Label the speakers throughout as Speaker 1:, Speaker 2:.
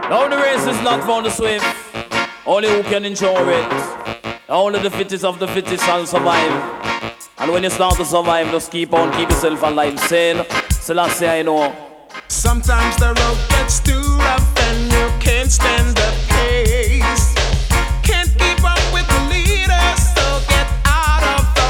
Speaker 1: Now the race is not for the swift, only who can endure it. Only the fittest of the fittest shall survive. And when you start to survive, just keep yourself alive. Sail, Selassie I know.
Speaker 2: Sometimes the road gets too rough and you can't stand the pace. Can't keep up with the leaders, so get out of the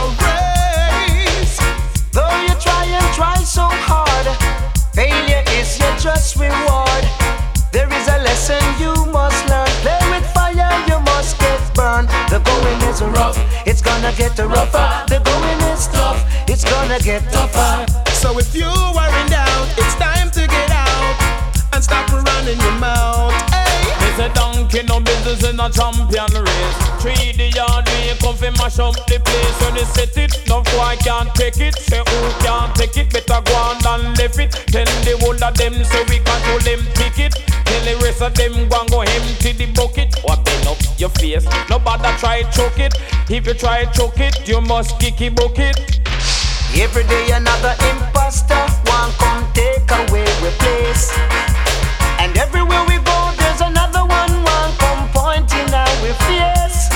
Speaker 2: race.
Speaker 3: Though you try so hard, failure is your just reward. There is a lesson you must learn. Play with fire, you must get burned. The going is rough, it's gonna get rougher. The going is tough, it's gonna get tougher.
Speaker 2: So if you are in doubt, it's time to get out and stop running your mouth. Hey.
Speaker 1: It's a donkey, no business in a champion race. 3 yard way, come fi mash up the place. When you set it, no boy can't take it. Say who can't take it, better go on and left it. Tell the whole of them so we can hold them pick it. Tell the rest of them go and go empty the bucket. Or bend up your face, nobody try choke it. If you try choke it, you must kick it bucket.
Speaker 3: Every day another imposter one come take away we place. And everywhere we go there's another one come pointing our face.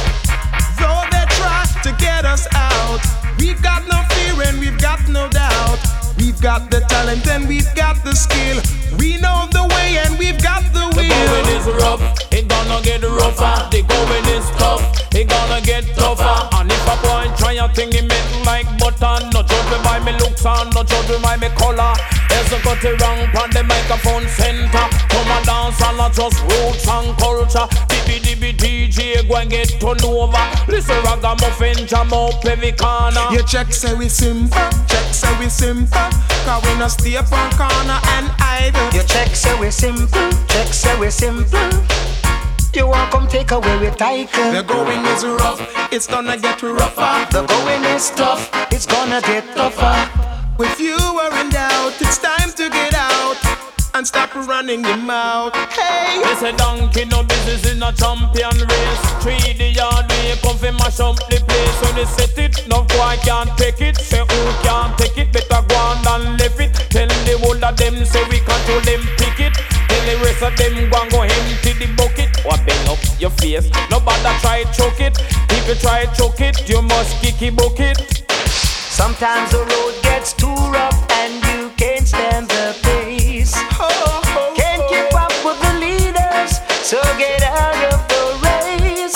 Speaker 2: Though they try to get us out, we've got no fear and we've got no doubt. We've got the talent and we've got the skill. We know the way and we've got the will.
Speaker 1: The going is rough, it gonna get rougher. The going is tough, it gonna get tougher. And if a boy try a thing, he make like butter. No judge me by me looks and no judge me by me color. There's a cut it wrong on the microphone center. Come and dance and not just roots and culture. DB DJ go and get turned over. Listen ragamuffin jam up every corner.
Speaker 2: Your check say we simple, check say we simple. Cause we no stay up on corner and idle.
Speaker 3: Your check say we simple, check say we simple. You want come take away with title.
Speaker 2: The going is rough, it's gonna get rougher.
Speaker 3: The going is tough, it's gonna get tougher.
Speaker 2: If you are in doubt, it's time to get out and stop running your mouth. Hey!
Speaker 1: It's a donkey, no business in a champion race. 3 yard way, come fi mash up the place. When they set it, no boy can't take it. Say who can't take it, better go on and left it. Tell the whole of them so we can do them pick it. Tell the rest of them go and go empty the bucket. Or bend up your face, nobody try choke it. If you try choke it, you must kick it bucket.
Speaker 3: Sometimes the road gets too rough and you can't stand the pace. Can't keep up with the leaders, so get out of the race.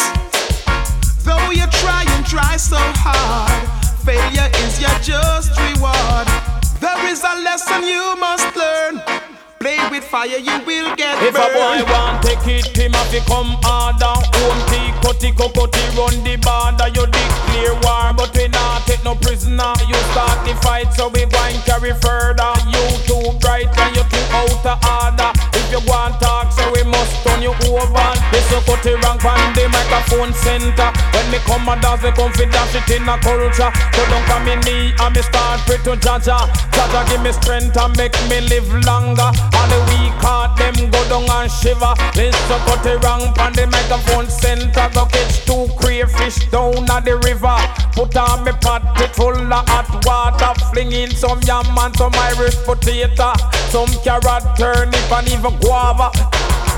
Speaker 2: Though you try so hard, failure is your just reward. There is a lesson you must learn. Play with fire, you will get
Speaker 1: if
Speaker 2: burned.
Speaker 1: A boy want take it, him have to come harder. Home tea, cutty, cocotti, run the border. You declare war, but we not take no prisoner. You start the fight, so we go and carry further. You too bright and you too out of order. If you want talk, so we must turn you over. This a cutty rank on the microphone center. When me come and dance, me come fi dash it in a culture. So don't come in me and me start pray to Jaja. Jaja give me strength and make me live longer. All the weak heart, them go down and shiver. Let's cut the rank on the microphone center. Go catch 2 crayfish down at the river. Put on me pot, it full of hot water. Fling in some yam and some Irish potato. Some carrot, turnip and even guava.